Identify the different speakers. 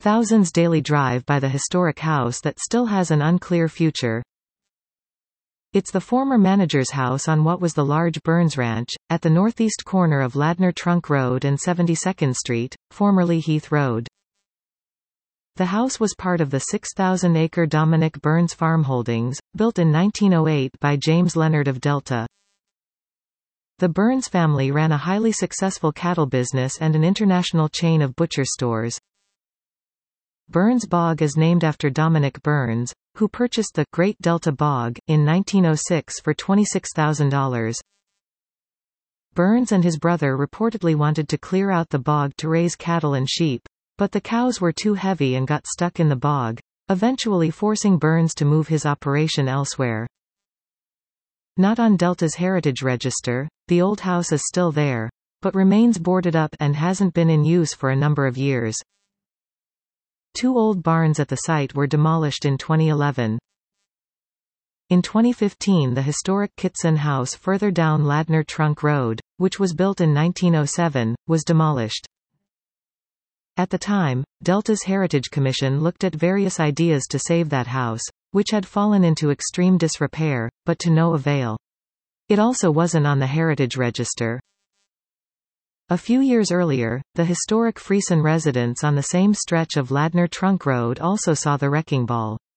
Speaker 1: Thousands daily drive by the historic house that still has an unclear future. It's the former manager's house on what was the large Burns Ranch, at the northeast corner of Ladner Trunk Road and 72nd Street, formerly Heath Road. The house was part of the 6,000-acre Dominic Burns Farm Holdings, built in 1908 by James Leonard of Delta. The Burns family ran a highly successful cattle business and an international chain of butcher stores. Burns Bog is named after Dominic Burns, who purchased the Great Delta Bog in 1906 for $26,000. Burns and his brother reportedly wanted to clear out the bog to raise cattle and sheep, but the cows were too heavy and got stuck in the bog, eventually forcing Burns to move his operation elsewhere. Not on Delta's heritage register, the old house is still there, but remains boarded up and hasn't been in use for a number of years. 2 old barns at the site were demolished in 2011. In 2015, the historic Kitson House further down Ladner Trunk Road, which was built in 1907, was demolished. At the time, Delta's Heritage Commission looked at various ideas to save that house, which had fallen into extreme disrepair, but to no avail. It also wasn't on the Heritage Register. A few years earlier, the historic Friesen residence on the same stretch of Ladner Trunk Road also saw the wrecking ball.